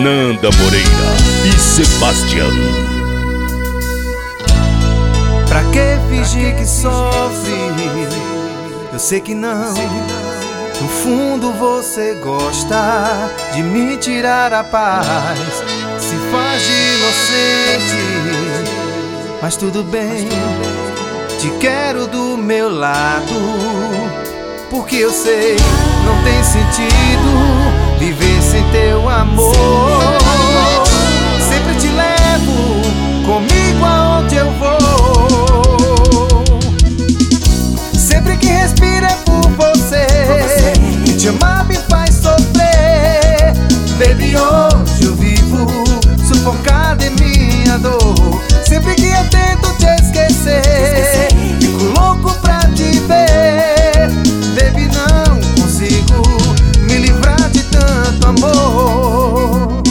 Nanda Moreira e Sebastião. Pra que fingir que sofre? Eu sei que não. No fundo você gosta de me tirar a paz, se faz de inocente, mas tudo bem. Te quero do meu lado, porque eu sei não tem sentido viver sem teu amor. Sempre te levo comigo aonde eu vou. Sempre que respiro é por você. E te amar me faz sofrer. Baby, hoje eu vivo sufocado em minha dor. Sempre que eu tento te esquecer, fico louco pra te ver. Baby, não consigo me livrar de tanto amor.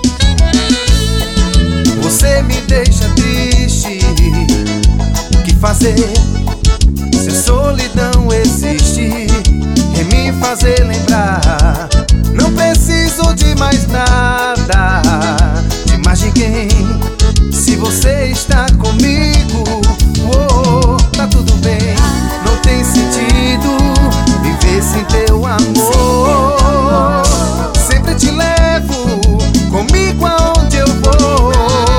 Você me deixa triste. O que fazer se a solidão existe em me fazer lembrar? Não preciso de mais nada, de mais ninguém. Se você está comigo, oh, tá tudo bem. Não tem sentido viver sem teu amor. Sempre te levo comigo aonde eu vou.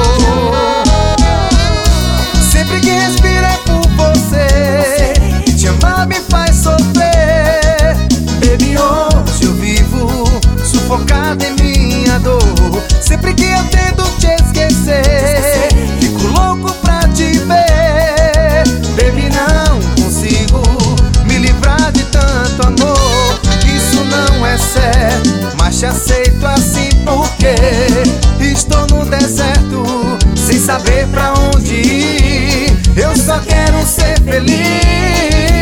Sempre que respiro é por você. E te amar me faz sofrer. Baby, hoje eu vivo sufocado em minha dor. Sempre que eu tento te esquecer, fico louco pra te ver. Baby, não consigo me livrar de tanto amor. Isso não é certo, mas te aceito assim porque estou no deserto, sem saber pra onde ir. Eu só quero ser feliz.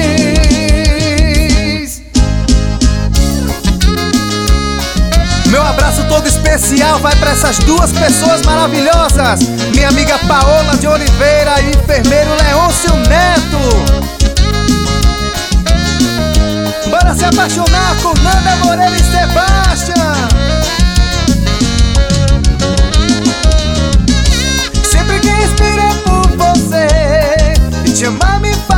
Meu abraço todo especial vai pra essas duas pessoas maravilhosas: minha amiga Paola de Oliveira e enfermeiro Leôncio Neto. Bora se apaixonar com Nanda Moreira e Sebastião. Sempre que respiro é por você. E te amar me